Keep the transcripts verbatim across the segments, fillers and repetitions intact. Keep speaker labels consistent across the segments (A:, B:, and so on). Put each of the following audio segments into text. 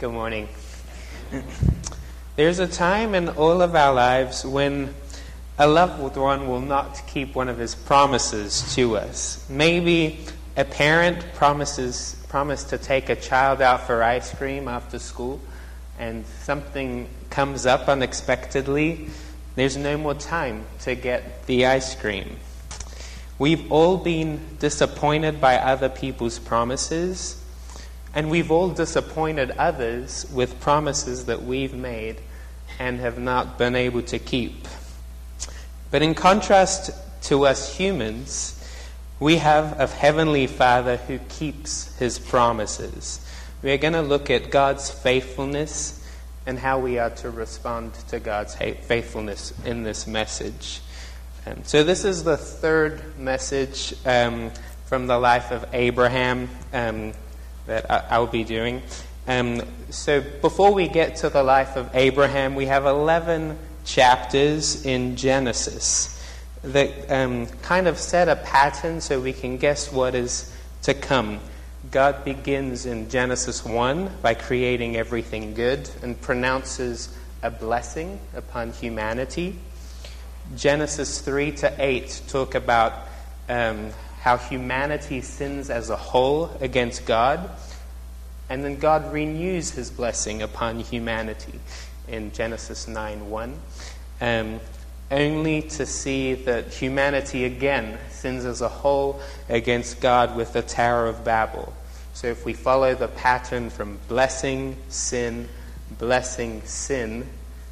A: Good morning. There's a time in all of our lives when a loved one will not keep one of his promises to us. Maybe a parent promises promised to take a child out for ice cream after school, and something comes up unexpectedly. There's no more time to get the ice cream. We've all been disappointed by other people's promises, and we've all disappointed others with promises that we've made and have not been able to keep. But in contrast to us humans, we have a Heavenly Father who keeps His promises. We're going to look at God's faithfulness and how we are to respond to God's faithfulness in this message. Um, so this is the third message um, from the life of Abraham um, that I, I'll be doing. Um, so before we get to the life of Abraham, we have eleven chapters in Genesis that um, kind of set a pattern so we can guess what is to come. God begins in Genesis one by creating everything good and pronounces a blessing upon humanity. Genesis three to eight talk about um, how humanity sins as a whole against God, and then God renews His blessing upon humanity in Genesis nine one, um, only to see that humanity again sins as a whole against God with the Tower of Babel. So if we follow the pattern from blessing, sin, blessing, sin,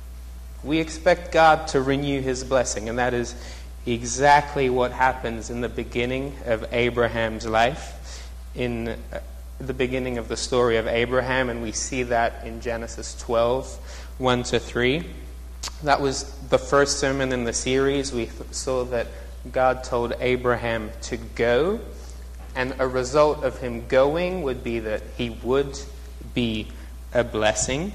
A: we expect God to renew His blessing, and that is exactly what happens in the beginning of Abraham's life, in the beginning of the story of Abraham, and we see that in Genesis twelve, one to three. That was the first sermon in the series. We saw that God told Abraham to go, and a result of him going would be that he would be a blessing.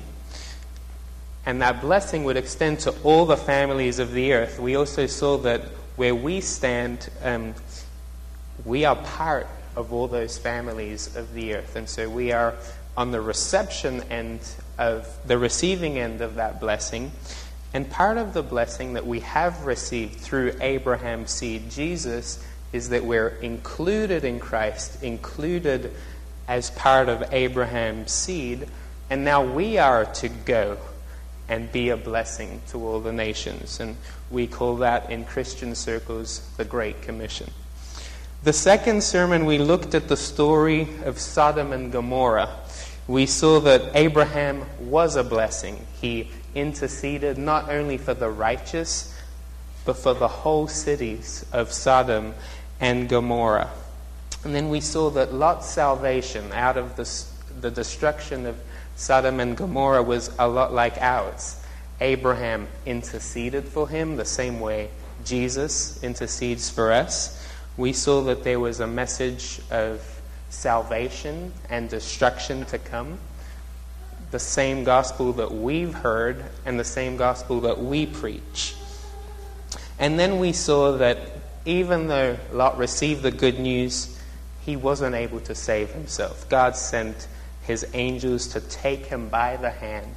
A: And that blessing would extend to all the families of the earth. We also saw that where we stand, um, we are part of all those families of the earth. And so we are on the reception end of the receiving end of that blessing. And part of the blessing that we have received through Abraham's seed, Jesus, is that we're included in Christ, included as part of Abraham's seed. And now we are to go and be a blessing to all the nations. And we call that in Christian circles the Great Commission. The second sermon, we looked at the story of Sodom and Gomorrah. We saw that Abraham was a blessing. He interceded not only for the righteous, but for the whole cities of Sodom and Gomorrah. And then we saw that Lot's salvation out of the, the destruction of Sodom and Gomorrah was a lot like ours. Abraham interceded for him the same way Jesus intercedes for us. We saw that there was a message of salvation and destruction to come. The same gospel that we've heard and the same gospel that we preach. And then we saw that even though Lot received the good news, he wasn't able to save himself. God sent His angels to take him by the hand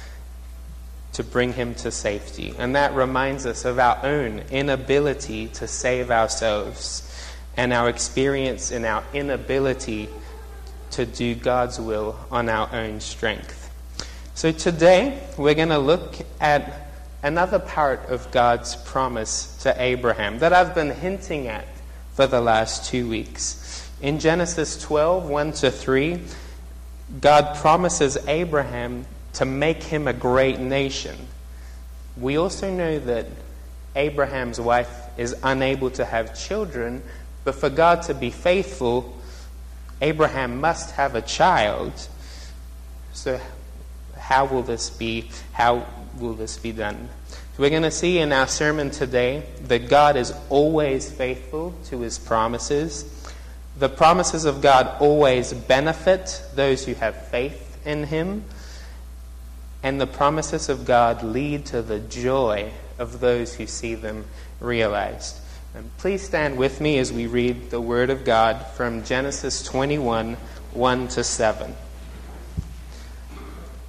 A: to bring him to safety. And that reminds us of our own inability to save ourselves and our experience in our inability to do God's will on our own strength. So today we're going to look at another part of God's promise to Abraham that I've been hinting at for the last two weeks. In Genesis twelve, one to three, God promises Abraham to make him a great nation. We also know that Abraham's wife is unable to have children, but for God to be faithful, Abraham must have a child. So how will this be? How will this be done? So we're going to see in our sermon today that God is always faithful to His promises. The promises of God always benefit those who have faith in Him. And the promises of God lead to the joy of those who see them realized. And please stand with me as we read the Word of God from Genesis twenty-one, one to seven.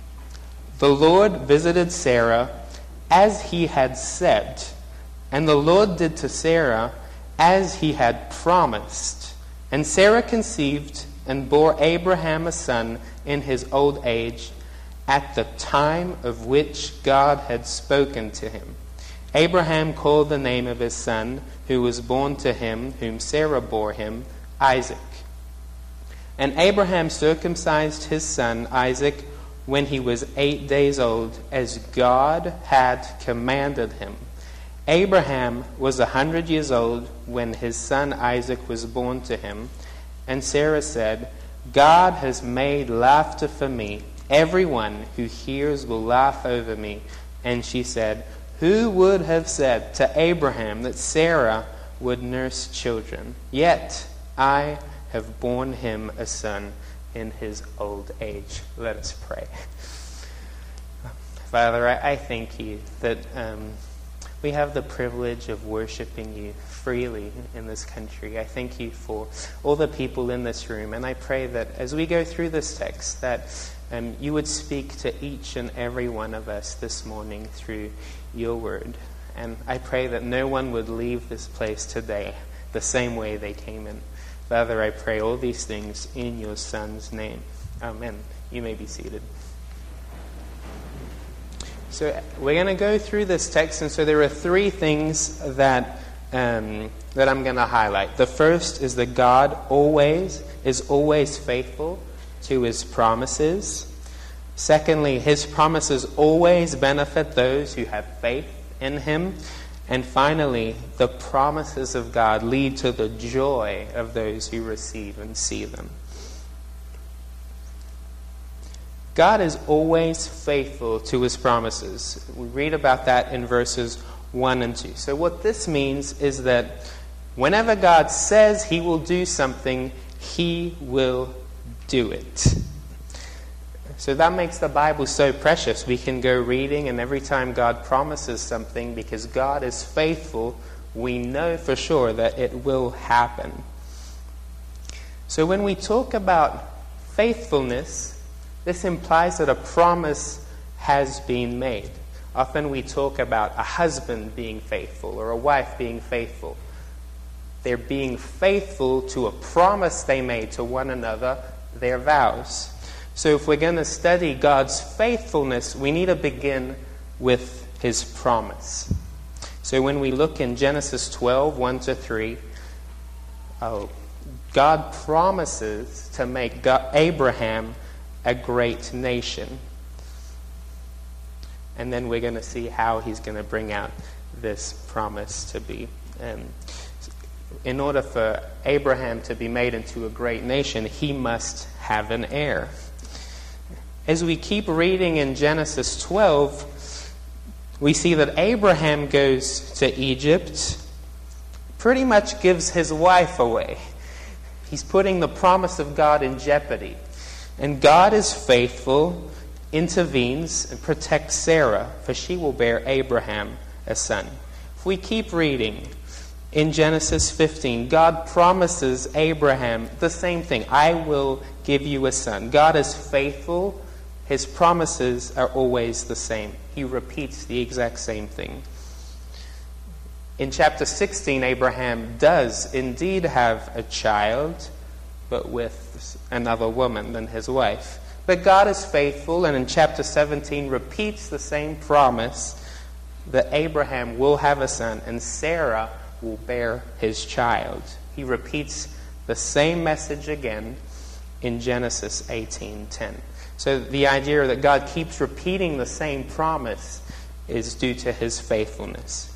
A: The Lord visited Sarah as he had said, and the Lord did to Sarah as he had promised. And Sarah conceived and bore Abraham a son in his old age, at the time of which God had spoken to him. Abraham called the name of his son, who was born to him, whom Sarah bore him, Isaac. And Abraham circumcised his son Isaac when he was eight days old, as God had commanded him. Abraham was a hundred years old when his son Isaac was born to him. And Sarah said, God has made laughter for me. Everyone who hears will laugh over me. And she said, who would have said to Abraham that Sarah would nurse children? Yet I have borne him a son in his old age. Let us pray. Father, I, I thank you that um, we have the privilege of worshiping you freely in this country. I thank you for all the people in this room, and I pray that as we go through this text, that um, you would speak to each and every one of us this morning through your word. And I pray that no one would leave this place today the same way they came in. Father, I pray all these things in your Son's name. Amen. You may be seated. So we're going to go through this text, and so there are three things that um, that I'm going to highlight. The first is that God always is always faithful to his promises. Secondly, his promises always benefit those who have faith in him. And finally, the promises of God lead to the joy of those who receive and see them. God is always faithful to his promises. We read about that in verses one and two. So what this means is that whenever God says he will do something, he will do it. So that makes the Bible so precious. We can go reading, and every time God promises something, because God is faithful, we know for sure that it will happen. So when we talk about faithfulness, this implies that a promise has been made. Often we talk about a husband being faithful or a wife being faithful. They're being faithful to a promise they made to one another, their vows. So if we're going to study God's faithfulness, we need to begin with his promise. So when we look in Genesis twelve, one to three, oh, God promises to make God, Abraham a great nation. And then we're going to see how he's going to bring out this promise to be. Um, in order for Abraham to be made into a great nation, he must have an heir. As we keep reading in Genesis twelve, we see that Abraham goes to Egypt, pretty much gives his wife away. He's putting the promise of God in jeopardy. And God is faithful, intervenes, and protects Sarah, for she will bear Abraham a son. If we keep reading in Genesis fifteen, God promises Abraham the same thing. I will give you a son. God is faithful. His promises are always the same. He repeats the exact same thing. In chapter sixteen, Abraham does indeed have a child, but with another woman than his wife. But God is faithful, and in chapter seventeen repeats the same promise that Abraham will have a son, and Sarah will bear his child. He repeats the same message again in Genesis eighteen ten. So the idea that God keeps repeating the same promise is due to his faithfulness.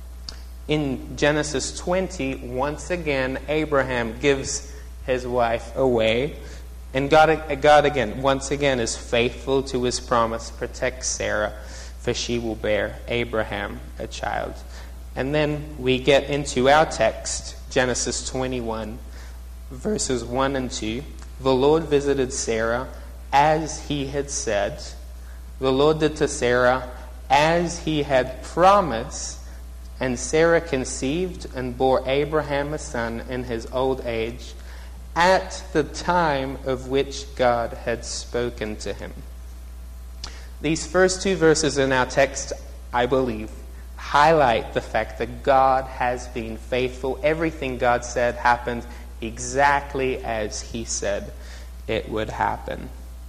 A: In Genesis twenty, once again, Abraham gives his wife away. And God, God again, once again, is faithful to his promise, protects Sarah, for she will bear Abraham a child. And then we get into our text, Genesis twenty-one, verses one and two. The Lord visited Sarah as he had said. The Lord did to Sarah as he had promised. And Sarah conceived and bore Abraham a son in his old age, at the time of which God had spoken to him. These first two verses in our text, I believe, highlight the fact that God has been faithful. Everything God said happened exactly as he said it would happen.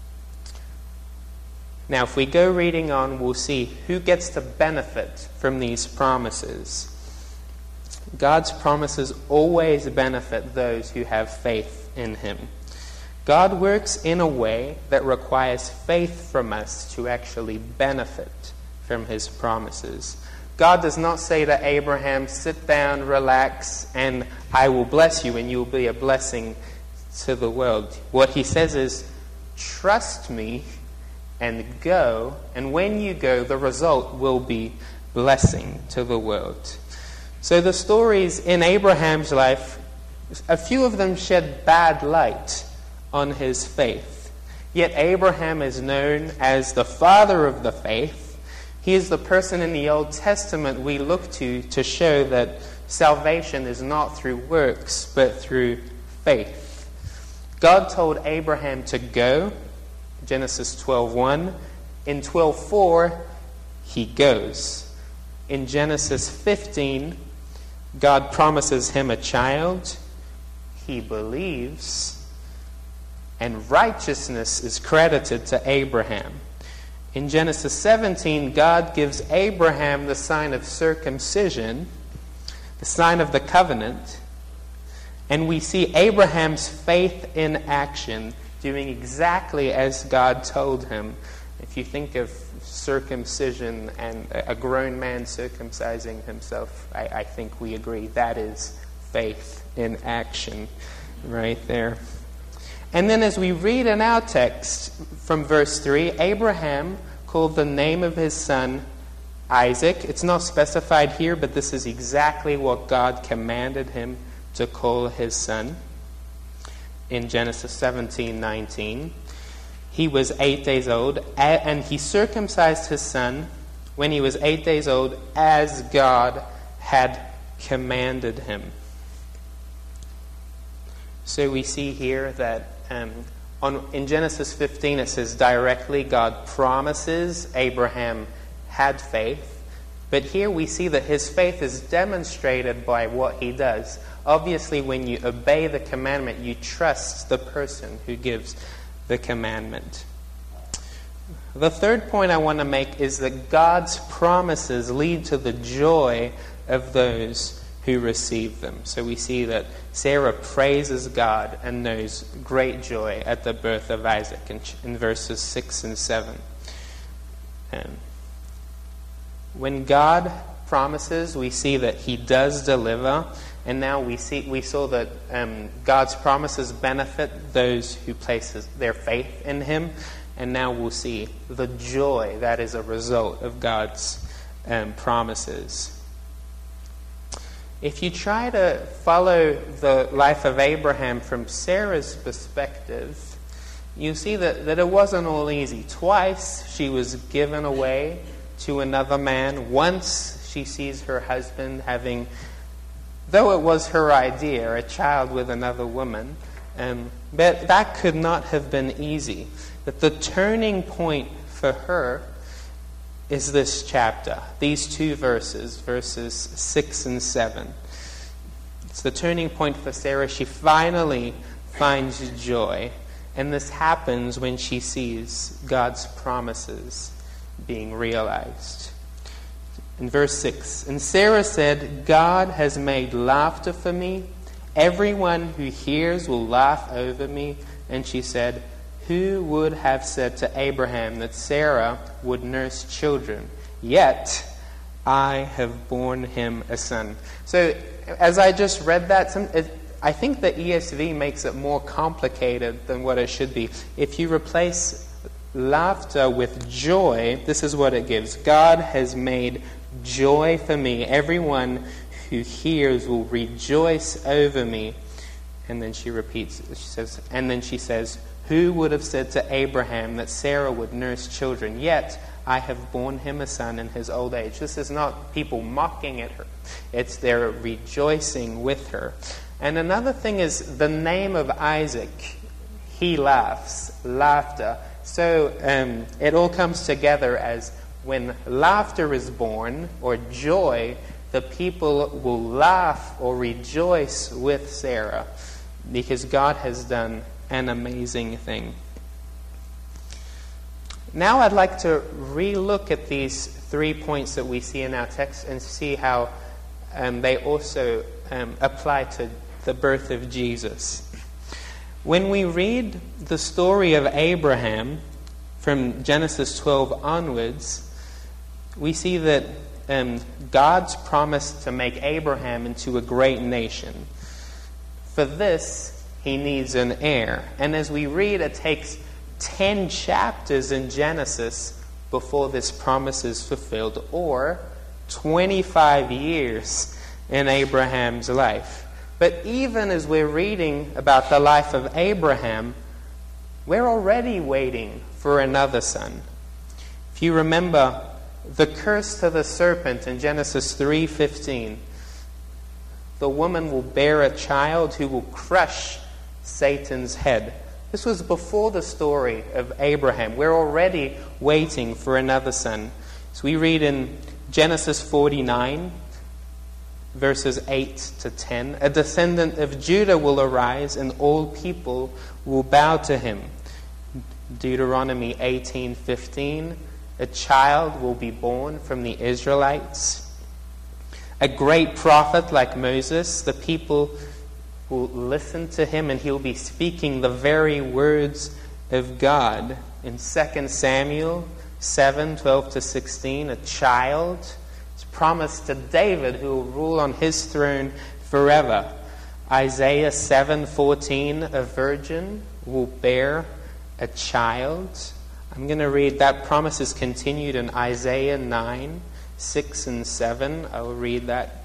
A: Now, if we go reading on, we'll see who gets to benefit from these promises. God's promises always benefit those who have faith in him. God works in a way that requires faith from us to actually benefit from his promises. God does not say to Abraham, sit down, relax, and I will bless you and you will be a blessing to the world. What he says is, trust me and go, and when you go, the result will be blessing to the world. So the stories in Abraham's life, a few of them shed bad light on his faith. Yet Abraham is known as the father of the faith. He is the person in the Old Testament we look to to show that salvation is not through works, but through faith. God told Abraham to go, Genesis twelve one. In twelve four, he goes. In Genesis fifteen, God promises him a child. He believes, and righteousness is credited to Abraham. In Genesis seventeen, God gives Abraham the sign of circumcision, the sign of the covenant, and we see Abraham's faith in action, doing exactly as God told him. If you think of circumcision and a grown man circumcising himself, I, I think we agree that is faith in action right there. And then as we read in our text from verse three, Abraham called the name of his son Isaac. It's not specified here, but this is exactly what God commanded him to call his son. In Genesis seventeen nineteen, he was eight days old, and he circumcised his son when he was eight days old, as God had commanded him. So we see here that um, on, in Genesis fifteen it says directly God promises Abraham had faith. But here we see that his faith is demonstrated by what he does. Obviously, when you obey the commandment, you trust the person who gives the commandment. The third point I want to make is that God's promises lead to the joy of those who receive them. So we see that Sarah praises God and knows great joy at the birth of Isaac in, in verses six and seven. Um, when God promises, we see that he does deliver. And now we see we saw that um, God's promises benefit those who place their faith in him. And now we'll see the joy that is a result of God's um, promises. If you try to follow the life of Abraham from Sarah's perspective, you see that, that it wasn't all easy. Twice she was given away to another man. Once she sees her husband having, though it was her idea, a child with another woman. Um, but that could not have been easy. But the turning point for her is this chapter, these two verses, verses six and seven. It's the turning point for Sarah. She finally finds joy. And this happens when she sees God's promises being realized. In verse six, and Sarah said, God has made laughter for me. Everyone who hears will laugh over me. And she said, who would have said to Abraham that Sarah would nurse children? Yet I have borne him a son. So as I just read that, some, it, I think the E S V makes it more complicated than what it should be. If you replace laughter with joy, this is what it gives. God has made joy for me. Everyone who hears will rejoice over me. And then she repeats, she says, and then she says, who would have said to Abraham that Sarah would nurse children? Yet I have borne him a son in his old age. This is not people mocking at her. It's they're rejoicing with her. And another thing is the name of Isaac. He laughs. Laughter. So um, it all comes together as when laughter is born, or joy, the people will laugh or rejoice with Sarah, because God has done an amazing thing. Now I'd like to re-look at these three points that we see in our text and see how um, they also um, apply to the birth of Jesus. When we read the story of Abraham from Genesis twelve onwards, we see that um, God's promised to make Abraham into a great nation. For this, he needs an heir. And as we read, it takes ten chapters in Genesis before this promise is fulfilled, or twenty-five years in Abraham's life. But even as we're reading about the life of Abraham, we're already waiting for another son. If you remember the curse to the serpent in Genesis three fifteen, the woman will bear a child who will crush Satan's head. This was before the story of Abraham. We're already waiting for another son. So we read in Genesis forty-nine, verses eight to ten, a descendant of Judah will arise, and all people will bow to him. Deuteronomy eighteen fifteen, a child will be born from the Israelites. A great prophet like Moses, the people will listen to him, and he'll be speaking the very words of God. In Second Samuel seven twelve to sixteen, a child is promised to David who will rule on his throne forever. Isaiah seven fourteen, a virgin will bear a child. I'm going to read, that promise is continued in Isaiah nine six and seven. I will read that.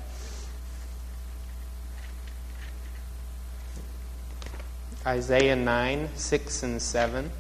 A: Isaiah nine, six and seven.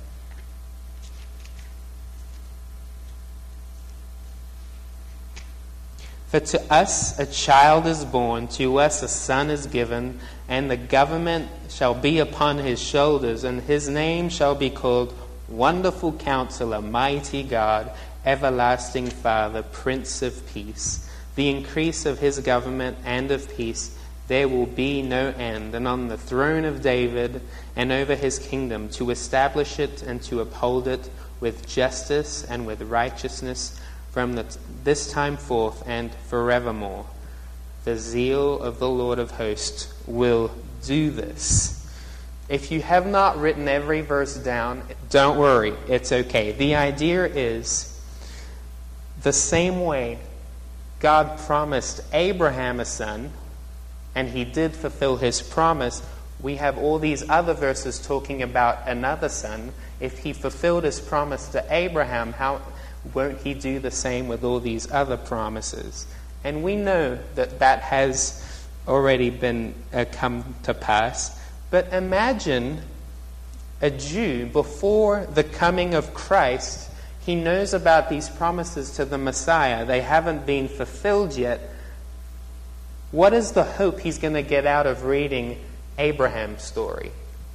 A: For to us a child is born, to us a son is given, and the government shall be upon his shoulders, and his name shall be called Wonderful Counselor, Mighty God, Everlasting Father, Prince of Peace. The increase of his government and of peace there will be no end, and on the throne of David and over his kingdom, to establish it and to uphold it with justice and with righteousness from the, this time forth and forevermore. The zeal of the Lord of hosts will do this. If you have not written every verse down, don't worry, it's okay. The idea is the same way God promised Abraham a son, and he did fulfill his promise. We have all these other verses talking about another son. If he fulfilled his promise to Abraham, how won't he do the same with all these other promises? And we know that that has already been uh, come to pass. But imagine a Jew before the coming of Christ. He knows about these promises to the Messiah. They haven't been fulfilled yet. What is the hope he's going to get out of reading Abraham's story?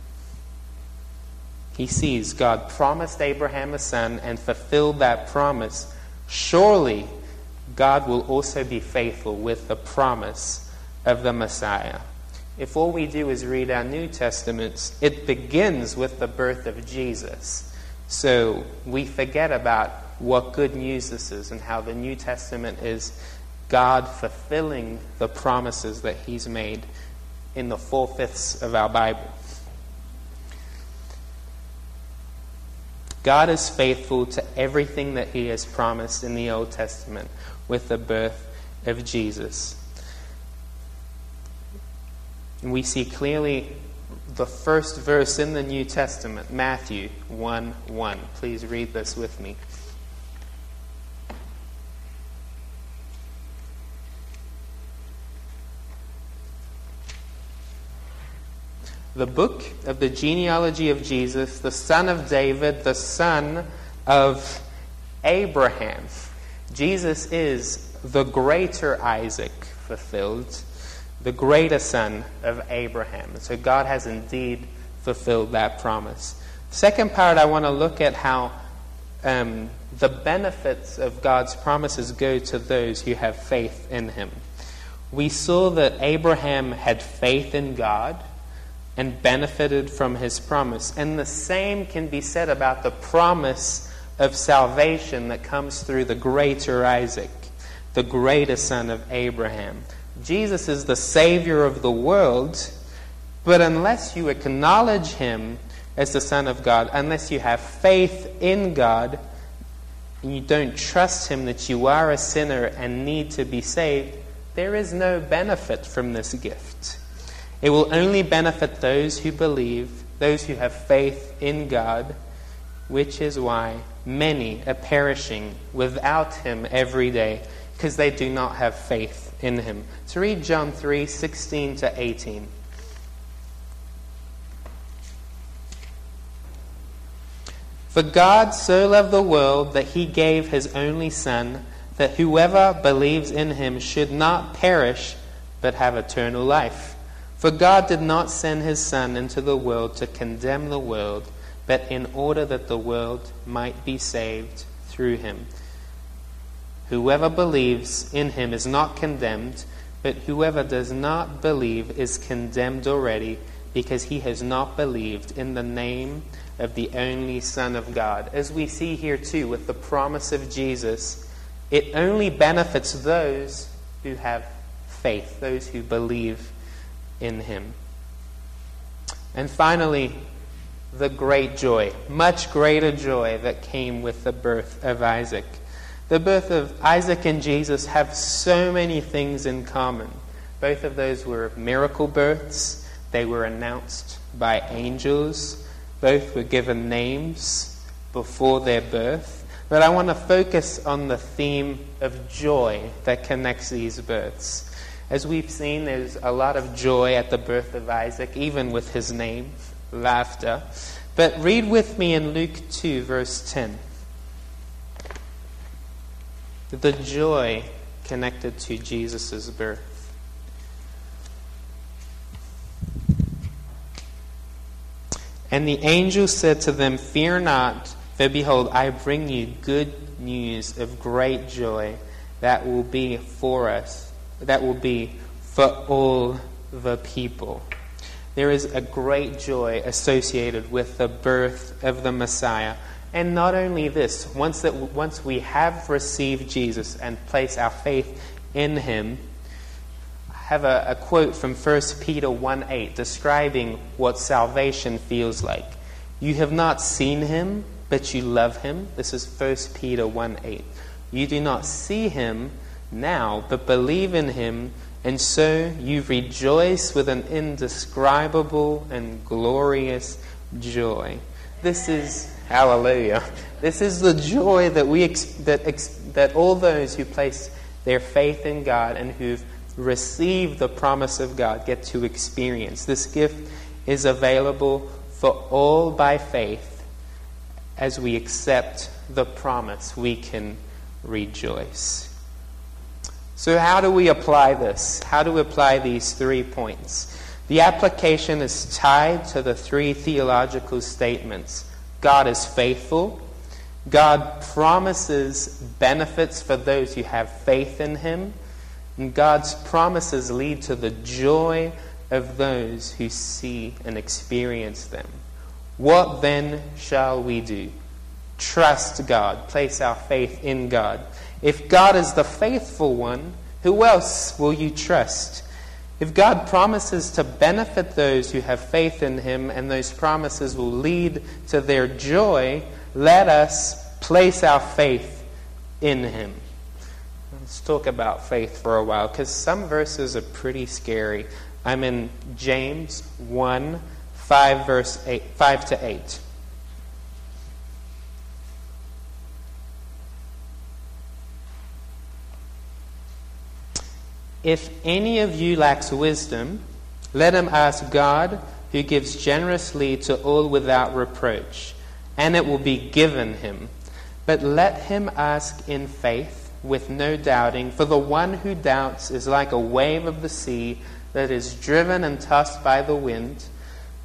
A: He sees God promised Abraham a son and fulfilled that promise. Surely God will also be faithful with the promise of the Messiah. If all we do is read our New Testaments, it begins with the birth of Jesus. So we forget about what good news this is and how the New Testament is God fulfilling the promises that he's made in the four-fifths of our Bible. God is faithful to everything that he has promised in the Old Testament with the birth of Jesus. And we see clearly the first verse in the New Testament, Matthew one one. Please read this with me. The book of the genealogy of Jesus, the son of David, the son of Abraham. Jesus is the greater Isaac fulfilled, the greater son of Abraham. So God has indeed fulfilled that promise. Second part, I want to look at how um, the benefits of God's promises go to those who have faith in him. We saw that Abraham had faith in God and benefited from his promise. And the same can be said about the promise of salvation that comes through the greater Isaac, the greater son of Abraham. Jesus is the Savior of the world, but unless you acknowledge him as the Son of God, unless you have faith in God, and you don't trust him that you are a sinner and need to be saved, there is no benefit from this gift. It will only benefit those who believe, those who have faith in God, which is why many are perishing without him every day, because they do not have faith in him. So read John three, sixteen to eighteen. For God so loved the world that he gave his only Son, that whoever believes in him should not perish, but have eternal life. For God did not send his Son into the world to condemn the world, but in order that the world might be saved through him. Whoever believes in him is not condemned, but whoever does not believe is condemned already, because he has not believed in the name of the only Son of God. As we see here too, with the promise of Jesus, it only benefits those who have faith, those who believe in him. And finally, the great joy, much greater joy that came with the birth of Isaac. The birth of Isaac and Jesus have so many things in common. Both of those were miracle births. They were announced by angels. Both were given names before their birth. But I want to focus on the theme of joy that connects these births. As we've seen, there's a lot of joy at the birth of Isaac, even with his name, laughter. But read with me in Luke two, verse ten. The joy connected to Jesus' birth. And the angel said to them, "Fear not, for behold, I bring you good news of great joy that will be for us, that will be for all the people." There is a great joy associated with the birth of the Messiah. And not only this, once that once we have received Jesus and place our faith in him, I have a, a quote from First Peter one eight describing what salvation feels like. You have not seen him, but you love him. This is First Peter one eight. You do not see him now, but believe in him, and so you rejoice with an indescribable and glorious joy. This is, hallelujah, this is the joy that we ex- that ex- that all those who place their faith in God and who've received the promise of God get to experience. This gift is available for all by faith. As we accept the promise, we can rejoice. So how do we apply this? How do we apply these three points? The application is tied to the three theological statements. God is faithful. God promises benefits for those who have faith in him. And God's promises lead to the joy of those who see and experience them. What then shall we do? Trust God. Place our faith in God. If God is the faithful one, who else will you trust? If God promises to benefit those who have faith in him, and those promises will lead to their joy, let us place our faith in him. Let's talk about faith for a while, because some verses are pretty scary. I'm in James one, five, verse eight, five to eight. If any of you lacks wisdom, let him ask God, who gives generously to all without reproach, and it will be given him. But let him ask in faith, with no doubting, for the one who doubts is like a wave of the sea that is driven and tossed by the wind.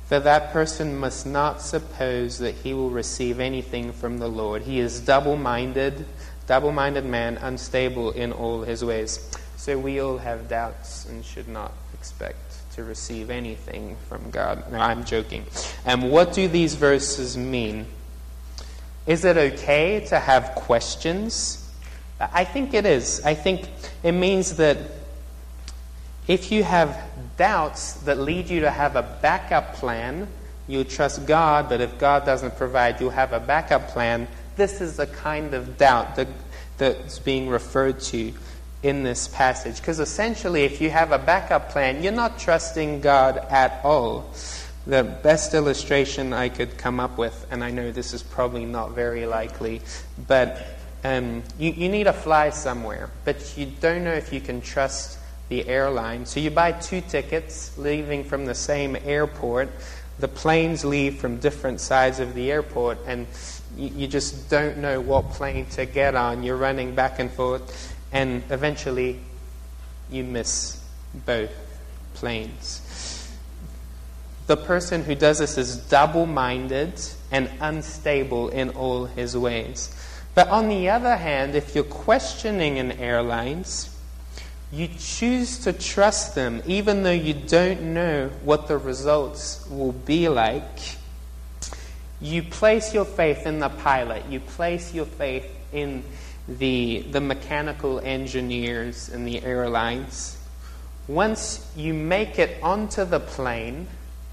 A: that that person must not suppose that he will receive anything from the Lord. He is double-minded, double-minded man, unstable in all his ways. So we all have doubts and should not expect to receive anything from God. No, I'm joking. And what do these verses mean? Is it okay to have questions? I think it is. I think it means that if you have doubts that lead you to have a backup plan, you'll trust God, but if God doesn't provide, you'll have a backup plan. This is the kind of doubt that, that's being referred to in this passage. Because essentially, if you have a backup plan, you're not trusting God at all. The best illustration I could come up with, and I know this is probably not very likely, but um, you, you need to fly somewhere, but you don't know if you can trust the airline. So you buy two tickets leaving from the same airport. The planes leave from different sides of the airport, and you, you just don't know what plane to get on. You're running back and forth. And eventually, you miss both planes. The person who does this is double-minded and unstable in all his ways. But on the other hand, if you're questioning an airlines, you choose to trust them even though you don't know what the results will be like. You place your faith in the pilot. You place your faith in the the mechanical engineers and the airlines. Once you make it onto the plane,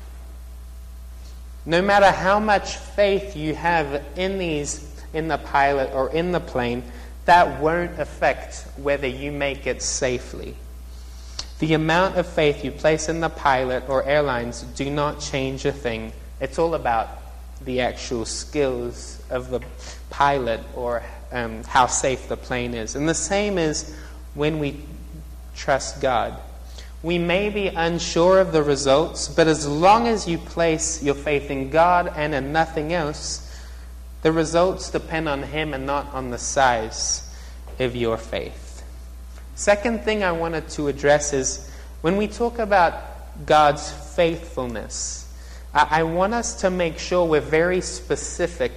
A: no matter how much faith you have in these in the pilot or in the plane, that won't affect whether you make it safely. The amount of faith you place in the pilot or airlines do not change a thing. It's all about the actual skills of the pilot or um, how safe the plane is. And the same is when we trust God. We may be unsure of the results, but as long as you place your faith in God and in nothing else, the results depend on Him and not on the size of your faith. Second thing I wanted to address is when we talk about God's faithfulness, I, I want us to make sure we're very specific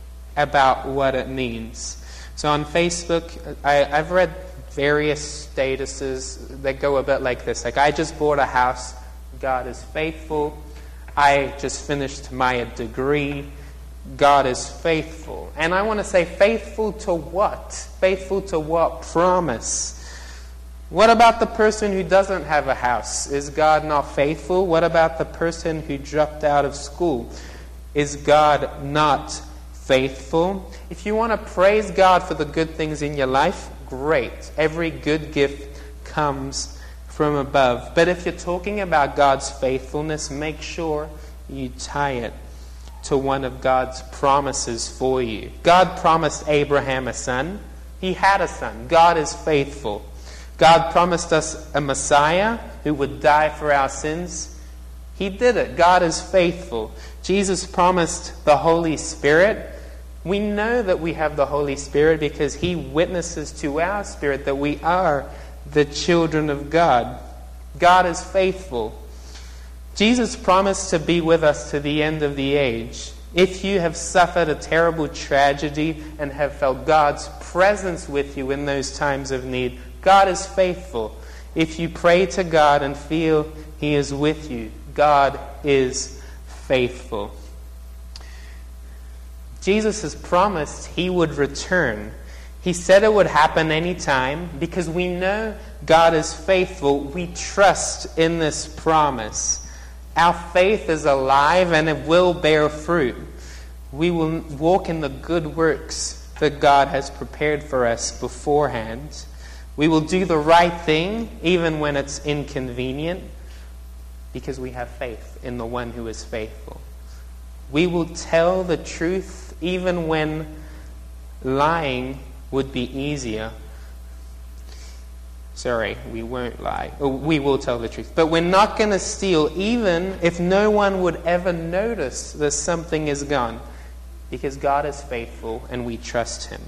A: about what it means. So on Facebook, I, I've read various statuses that go a bit like this. Like, I just bought a house. God is faithful. I just finished my degree. God is faithful. And I want to say, faithful to what? Faithful to what promise? What about the person who doesn't have a house? Is God not faithful? What about the person who dropped out of school? Is God not faithful? If you want to praise God for the good things in your life, great. Every good gift comes from above. But if you're talking about God's faithfulness, make sure you tie it to one of God's promises for you. God promised Abraham a son. He had a son. God is faithful. God promised us a Messiah who would die for our sins. He did it. God is faithful. Jesus promised the Holy Spirit. We know that we have the Holy Spirit because He witnesses to our spirit that we are the children of God. God is faithful. Jesus promised to be with us to the end of the age. If you have suffered a terrible tragedy and have felt God's presence with you in those times of need, God is faithful. If you pray to God and feel He is with you, God is faithful. Jesus has promised He would return. He said it would happen any time. Because we know God is faithful, we trust in this promise. Our faith is alive and it will bear fruit. We will walk in the good works that God has prepared for us beforehand. We will do the right thing even when it's inconvenient because we have faith in the one who is faithful. We will tell the truth even when lying would be easier. Sorry, we won't lie. We will tell the truth. But we're not going to steal even if no one would ever notice that something is gone. Because God is faithful and we trust Him.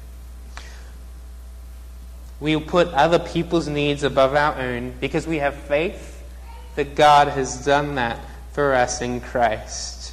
A: We'll put other people's needs above our own because we have faith that God has done that for us in Christ.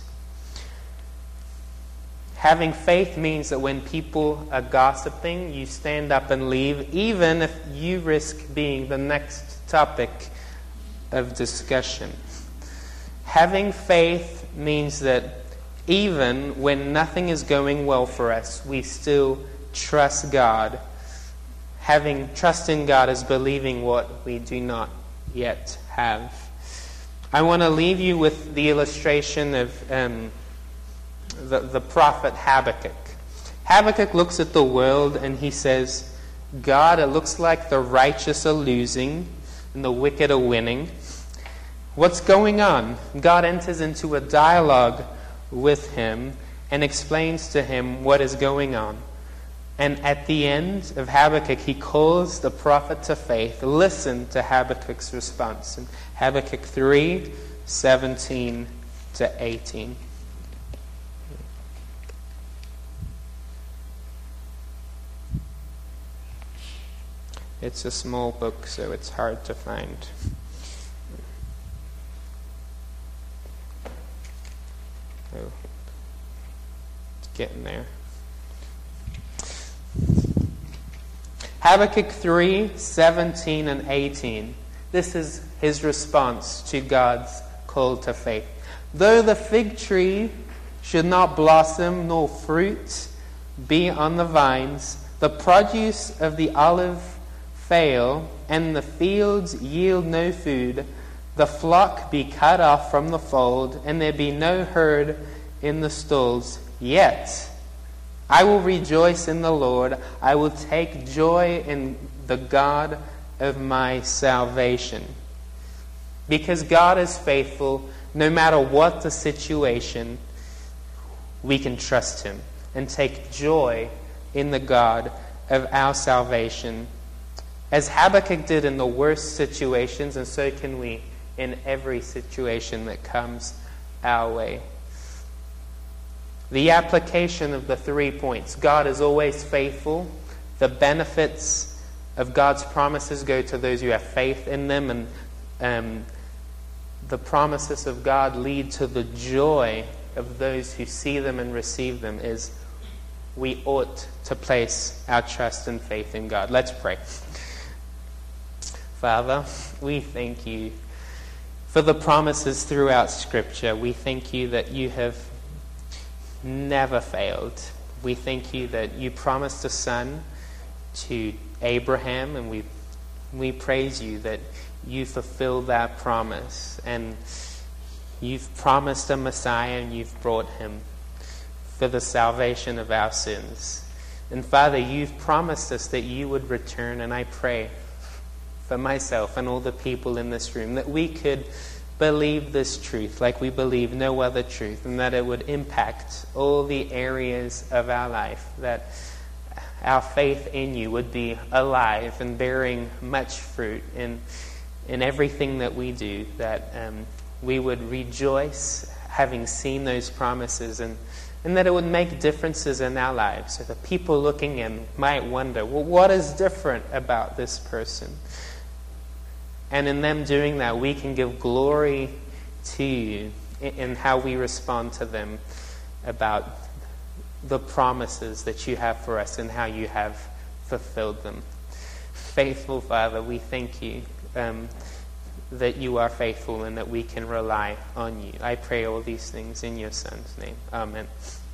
A: Having faith means that when people are gossiping, you stand up and leave, even if you risk being the next topic of discussion. Having faith means that even when nothing is going well for us, we still trust God. Having trust in God is believing what we do not yet have. I want to leave you with the illustration of um, the, the prophet Habakkuk. Habakkuk looks at the world and he says, God, it looks like the righteous are losing and the wicked are winning. What's going on? God enters into a dialogue with him and explains to him what is going on. And at the end of Habakkuk, he calls the prophet to faith. Listen to Habakkuk's response in Habakkuk three, seventeen to eighteen. It's a small book, so it's hard to find. Oh, it's getting there. Habakkuk three, seventeen and eighteen. This is his response to God's call to faith. Though the fig tree should not blossom, nor fruit be on the vines, the produce of the olive fail, and the fields yield no food, the flock be cut off from the fold, and there be no herd in the stalls, yet I will rejoice in the Lord. I will take joy in the God of my salvation. Because God is faithful, no matter what the situation, we can trust him and take joy in the God of our salvation. As Habakkuk did in the worst situations, and so can we in every situation that comes our way. The application of the three points. God is always faithful. The benefits of God's promises go to those who have faith in them, and um, the promises of God lead to the joy of those who see them and receive them. Is we ought to place our trust and faith in God. Let's pray. Father, we thank you for the promises throughout Scripture. We thank you that you have never failed. We thank you that you promised a son to Abraham, and we we praise you that you fulfilled that promise, and you've promised a Messiah, and you've brought him for the salvation of our sins. And Father, you've promised us that you would return, and I pray for myself and all the people in this room that we could believe this truth like we believe no other truth, and that it would impact all the areas of our life, that our faith in you would be alive and bearing much fruit in in everything that we do, that um, we would rejoice having seen those promises, and, and that it would make differences in our lives, so that people looking in might wonder, well, what is different about this person? And in them doing that, we can give glory to you in how we respond to them about the promises that you have for us and how you have fulfilled them. Faithful Father, we thank you um, that you are faithful and that we can rely on you. I pray all these things in your Son's name. Amen.